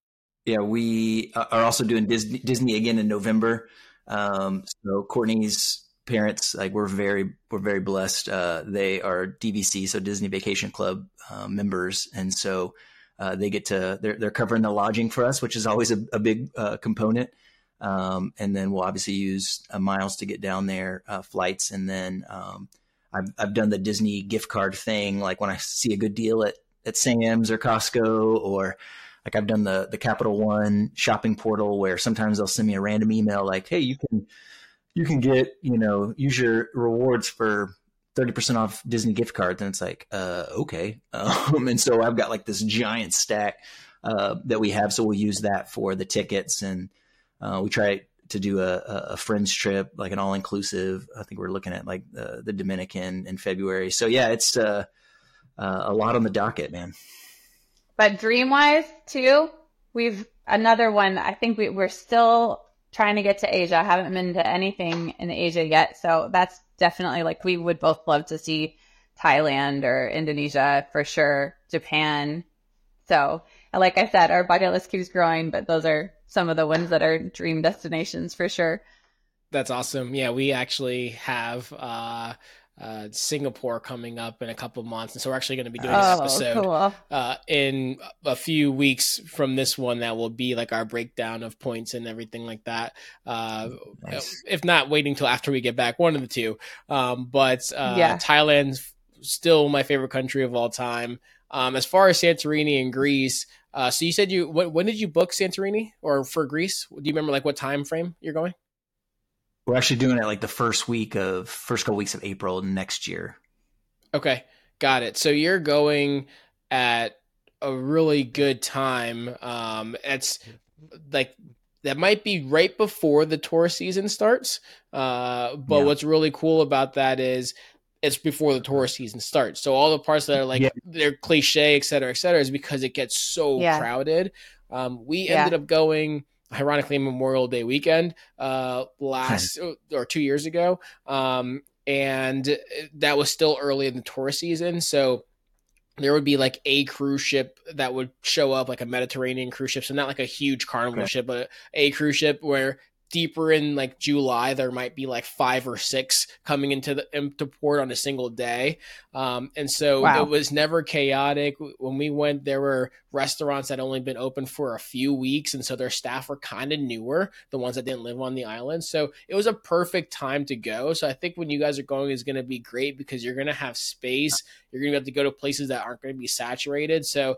we are also doing Disney again in November. So Courtney's parents, like we're very blessed. They are DVC, so Disney Vacation Club members, and so they get to they're covering the lodging for us, which is always a big component. And then we'll obviously use miles to get down there, flights, and then I've done the Disney gift card thing, like when I see a good deal at Sam's or Costco, or like I've done the Capital One shopping portal where sometimes they'll send me a random email like, hey, you can get, use your rewards for 30% off Disney gift cards. And it's like, okay. And so I've got like this giant stack that we have. So we'll use that for the tickets. And we try to do a friends trip, like an all-inclusive. I think we're looking at like the Dominican in February. So yeah, it's a lot on the docket, man. But dream-wise too, we've another one. I think we're still trying to get to Asia. I haven't been to anything in Asia yet. So that's definitely like we would both love to see Thailand or Indonesia for sure, Japan. So like I said, our bucket list keeps growing, but those are some of the ones that are dream destinations for sure. That's awesome. Yeah, we actually have Singapore coming up in a couple of months, and so we're actually going to be doing an episode in a few weeks from this one that will be like our breakdown of points and everything like that. Nice. If not waiting till after we get back, one of the two. Thailand's still my favorite country of all time. As far as Santorini and Greece, so you said when did you book Santorini or for Greece? Do you remember like what time frame you're going? We're actually doing it like the first couple weeks of April next year. Okay, got it. So you're going at a really good time. It's like that might be right before the tourist season starts. What's really cool about that is it's before the tourist season starts. So all the parts that are like they're cliche, et cetera, is because it gets so crowded. We ended up going, ironically, Memorial Day weekend last or 2 years ago. And that was still early in the tourist season. So there would be like a cruise ship that would show up, like a Mediterranean cruise ship. So not like a huge carnival ship, but a cruise ship where deeper in like July, there might be like 5 or 6 coming into port on a single day. And so it was never chaotic. When we went, there were restaurants that had only been open for a few weeks. And so their staff were kind of newer, the ones that didn't live on the island. So it was a perfect time to go. So I think when you guys are going is going to be great because you're going to have space. You're going to have to go to places that aren't going to be saturated. So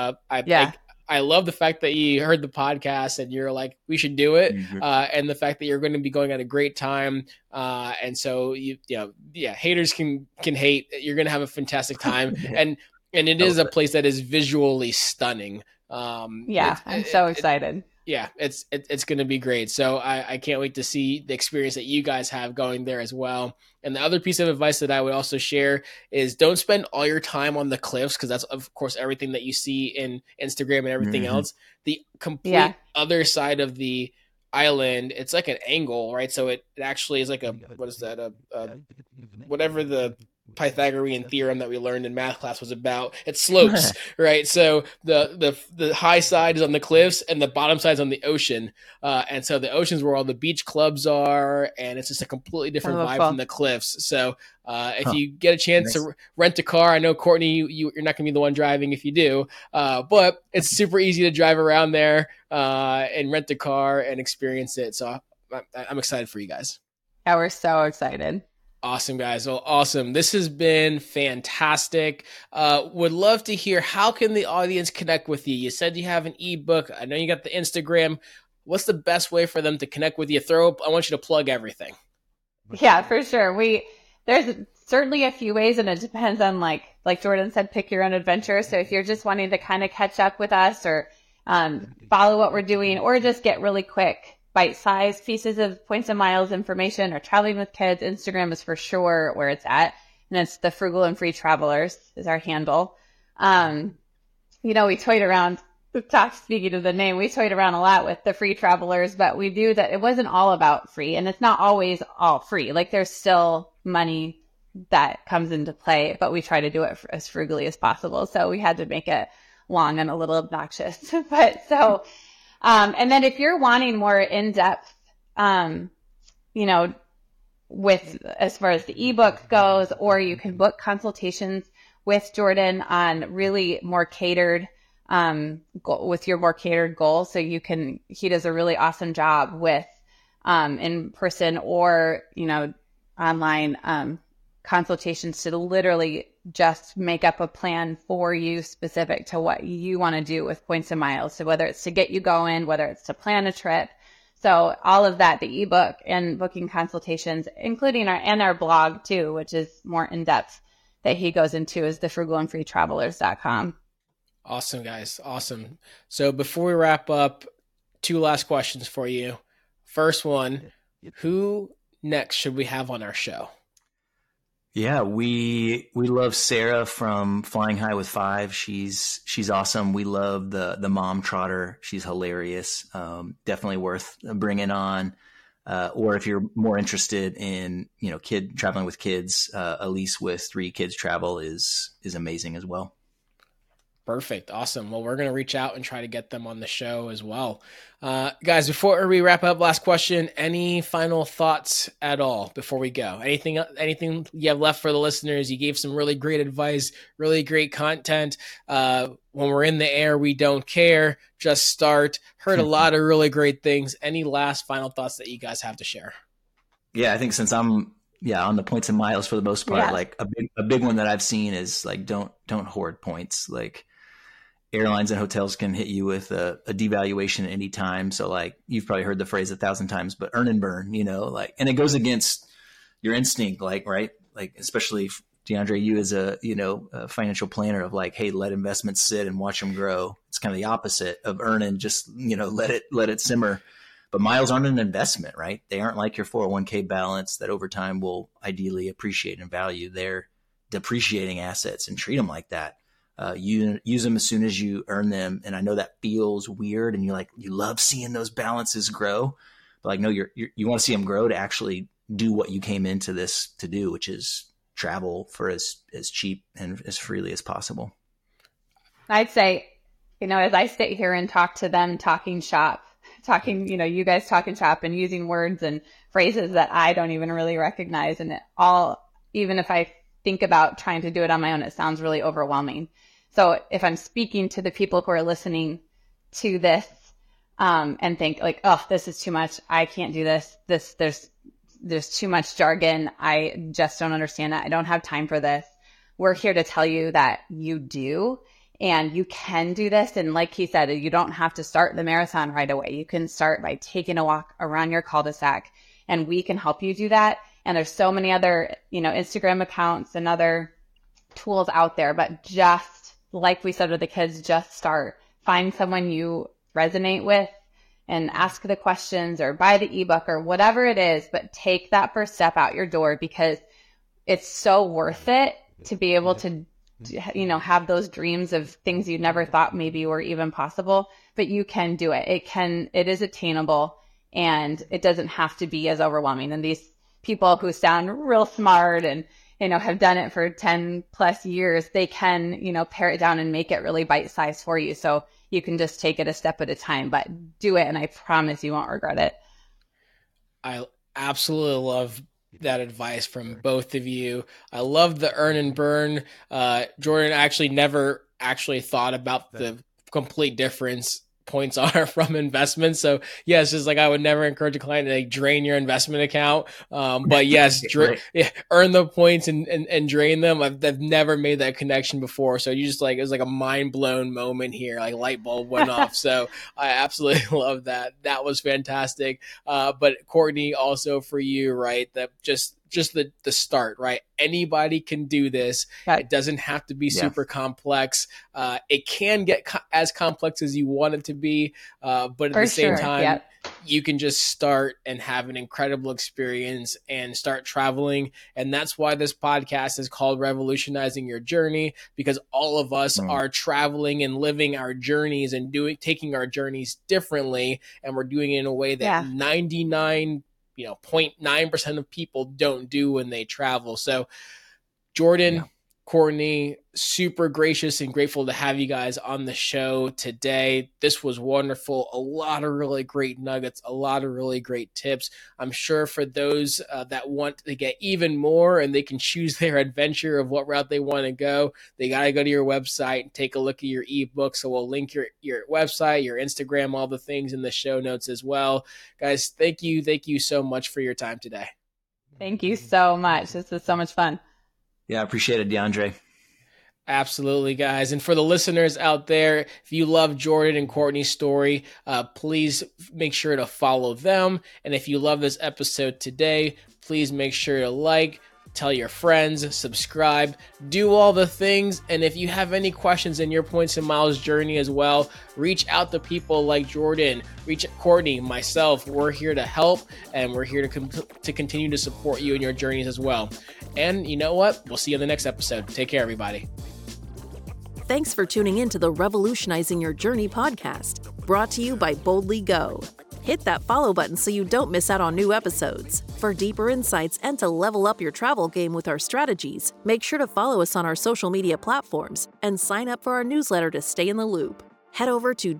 I love the fact that you heard the podcast and you're like, we should do it. Mm-hmm. And the fact that you're going to be going at a great time. And so haters can hate. You're going to have a fantastic time. And And it is a place that is visually stunning. Yeah, I'm so excited. Yeah, it's going to be great. So I can't wait to see the experience that you guys have going there as well. And the other piece of advice that I would also share is don't spend all your time on the cliffs, because that's, of course, everything that you see in Instagram and everything else. The complete other side of the island, it's like an angle, right? So it actually is like what is that? Whatever the Pythagorean theorem that we learned in math class was about. It slopes, right? So the high side is on the cliffs and the bottom side is on the ocean. And so the ocean's where all the beach clubs are, and it's just a completely different vibe from the cliffs. So if you get a chance to rent a car, I know, Courtney, you're not going to be the one driving if you do, but it's super easy to drive around there and rent a car and experience it. So I'm excited for you guys. Yeah, we're so excited. Awesome, guys. Well, awesome. This has been fantastic. Would love to hear, how can the audience connect with you? You said you have an ebook. I know you got the Instagram. What's the best way for them to connect with you? I want you to plug everything. Yeah, for sure. There's certainly a few ways, and it depends on, like Jordan said, pick your own adventure. So if you're just wanting to kind of catch up with us or follow what we're doing, or just get really quick bite-sized pieces of points and miles information, or traveling with kids, Instagram is for sure where it's at. And it's the Frugal and Free Travelers is our handle. We toyed around, speaking of the name, we toyed around a lot with the Free Travelers, but we knew that it wasn't all about free, and it's not always all free. Like, there's still money that comes into play, but we try to do it as frugally as possible. So we had to make it long and a little obnoxious. And then if you're wanting more in-depth, with as far as the ebook goes, or you can book consultations with Jordan on really more catered, with your more catered goals. So he does a really awesome job with, in person or, online, consultations to literally just make up a plan for you specific to what you want to do with points and miles. So whether it's to get you going, whether it's to plan a trip. So all of that, the ebook and booking consultations, including our blog too, which is more in depth, that he goes into, is thefrugalandfreetravelers.com. Awesome, guys. Awesome. So before we wrap up, 2 last questions for you. First one, who next should we have on our show? Yeah, we love Sarah from Flying High with Five. She's awesome. We love the mom trotter. She's hilarious. Definitely worth bringing on. Or if you're more interested in, traveling with kids, Elise with 3 Kids Travel is amazing as well. Perfect. Awesome. Well, we're going to reach out and try to get them on the show as well. Guys, before we wrap up, last question, any final thoughts at all before we go? Anything you have left for the listeners? You gave some really great advice, really great content. When we're in the air, we don't care. Just start. Heard a lot of really great things. Any last final thoughts that you guys have to share? Yeah, I think since I'm on the points and miles for the most part, like a big one that I've seen is like, don't hoard points. Like, airlines and hotels can hit you with a devaluation at any time. So like, you've probably heard the phrase 1,000 times, but earn and burn, and it goes against your instinct, right? Like, especially DeAndre, you as a financial planner of like, hey, let investments sit and watch them grow. It's kind of the opposite of earn and just, let it simmer. But miles aren't an investment, right? They aren't like your 401k balance that over time will ideally appreciate in value. They're depreciating assets, and treat them like that. You use them as soon as you earn them. And I know that feels weird, and you love seeing those balances grow, but like, no, you want to see them grow to actually do what you came into this to do, which is travel for as cheap and as freely as possible. I'd say, as I sit here and talk to them, you guys talking shop and using words and phrases that I don't even really recognize. And even if I think about trying to do it on my own, it sounds really overwhelming. So if I'm speaking to the people who are listening to this, and think like, oh, this is too much, I can't do this. There's too much jargon. I just don't understand it. I don't have time for this. We're here to tell you that you do, and you can do this. And like he said, you don't have to start the marathon right away. You can start by taking a walk around your cul-de-sac, and we can help you do that. And there's so many other, Instagram accounts and other tools out there, but just like we said with the kids, just start. Find someone you resonate with and ask the questions or buy the ebook or whatever it is, but take that first step out your door, because it's so worth it to be able to, have those dreams of things you never thought maybe were even possible, but you can do it. It is attainable, and it doesn't have to be as overwhelming. And these people who sound real smart and, have done it for 10 plus years, they can, pare it down and make it really bite-sized for you. So you can just take it a step at a time, but do it. And I promise you won't regret it. I absolutely love that advice from both of you. I love the earn and burn. Jordan actually never thought about the complete difference points are from investments. So yes, just like I would never encourage a client to drain your investment account. But yes, earn the points and drain them. I've never made that connection before. So you just it was like a mind blown moment here, like light bulb went off. So I absolutely love that. That was fantastic. But Courtney, also for you, right? That just the start, right? Anybody can do this. It doesn't have to be super complex. It can get as complex as you want it to be, but at the same time, you can just start and have an incredible experience and start traveling. And that's why this podcast is called Revolutionizing Your Journey, because all of us are traveling and living our journeys and taking our journeys differently. And we're doing it in a way that 0.9% of people don't do when they travel. So Jordan, Courtney, super gracious and grateful to have you guys on the show today. This was wonderful. A lot of really great nuggets, a lot of really great tips. I'm sure for those that want to get even more and they can choose their adventure of what route they want to go, they got to go to your website and take a look at your ebook. So we'll link your website, your Instagram, all the things in the show notes as well. Guys, thank you. Thank you so much for your time today. Thank you so much. This was so much fun. Yeah, I appreciate it, DeAndre. Absolutely, guys. And for the listeners out there, if you love Jordan and Courtney's story, please make sure to follow them. And if you love this episode today, please make sure to tell your friends, subscribe, do all the things. And if you have any questions in your Points and Miles journey as well, reach out to people like Jordan, reach out Courtney, myself. We're here to help, and we're here to continue to support you in your journeys as well. And you know what? We'll see you in the next episode. Take care, everybody. Thanks for tuning in to the Revolutionizing Your Journey podcast, brought to you by Boldly Go. Hit that follow button so you don't miss out on new episodes. For deeper insights and to level up your travel game with our strategies, make sure to follow us on our social media platforms and sign up for our newsletter to stay in the loop. Head over to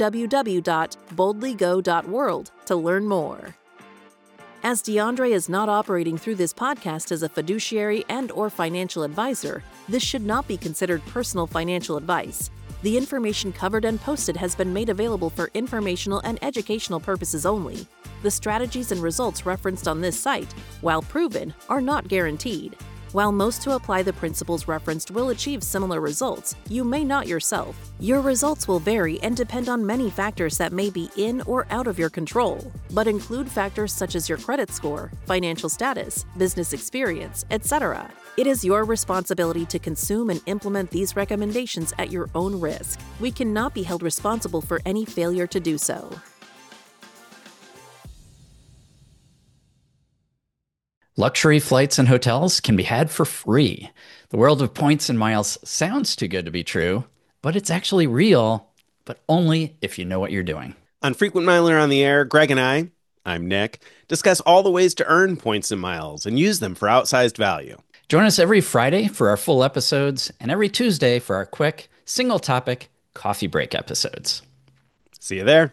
www.boldlygo.world to learn more. As DeAndre is not operating through this podcast as a fiduciary and/or financial advisor, this should not be considered personal financial advice. The information covered and posted has been made available for informational and educational purposes only. The strategies and results referenced on this site, while proven, are not guaranteed. While most who apply the principles referenced will achieve similar results, you may not yourself. Your results will vary and depend on many factors that may be in or out of your control, but include factors such as your credit score, financial status, business experience, etc. It is your responsibility to consume and implement these recommendations at your own risk. We cannot be held responsible for any failure to do so. Luxury flights and hotels can be had for free. The world of points and miles sounds too good to be true, but it's actually real, but only if you know what you're doing. On Frequent Miler on the Air, Greg and I'm Nick, discuss all the ways to earn points and miles and use them for outsized value. Join us every Friday for our full episodes and every Tuesday for our quick, single-topic coffee break episodes. See you there.